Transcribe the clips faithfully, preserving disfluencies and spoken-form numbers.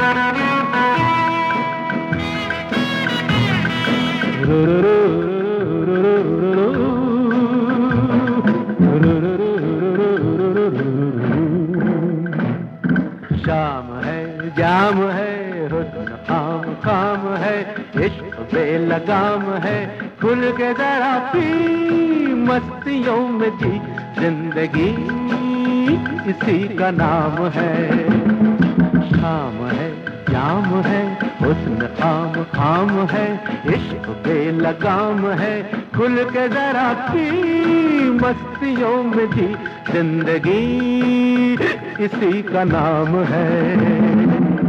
शाम है जाम है हुस्न खाम खाम है, इश्क बेलगाम है, खुल के जरा पी मस्तियों में जी, जिंदगी इसी का नाम है। शाम है जाम है हुस्न खाम खाम है, इश्क बेलगाम है, खुल के जरा पी मस्तियों में जी, जिंदगी इसी का नाम है।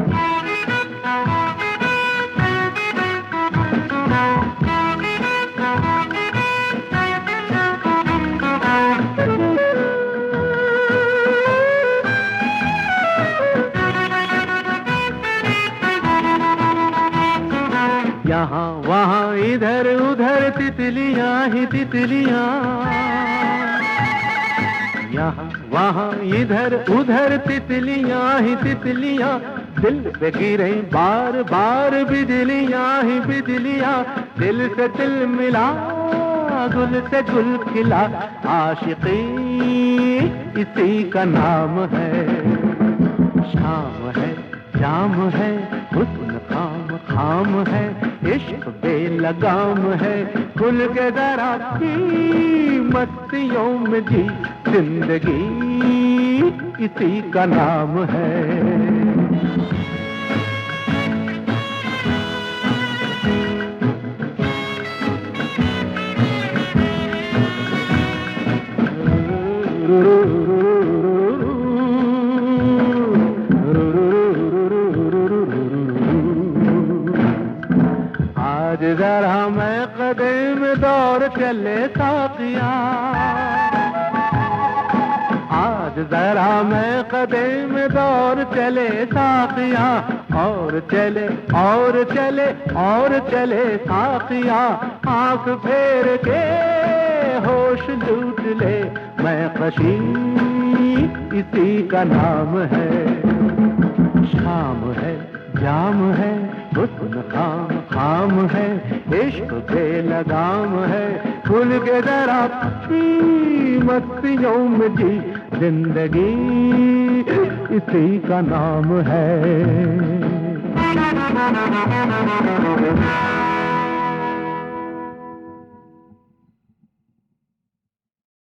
यहाँ वहाँ इधर उधर तितलियाँ ही तितलियाँ, यहाँ वहाँ इधर उधर तितलियाँ ही तितलियाँ, दिल पे गिरे बार बार बिजलियाँ ही बिजलियाँ, दिल से दिल मिला गुल से गुल खिला, आशिकी इसी का नाम है। शाम है जाम है हुस्न खाम खाम है, इश्क बेलगाम है, खुल के जरा की मस्तियों में जी, जिंदगी इसी का नाम है। आज जरा मैं कदम दौर चले साथिया, आज जरा मैं कदम दौर चले साथिया, और चले और चले और चले साथिया, आंख फेर के होश लूट ले, मैं खुशी इसी का नाम है। शाम है जाम है हुस्न खाम खाम है, इश्क बेलगाम है, खुल के जरा पी मस्तियों में जी, जिंदगी इसी का नाम है।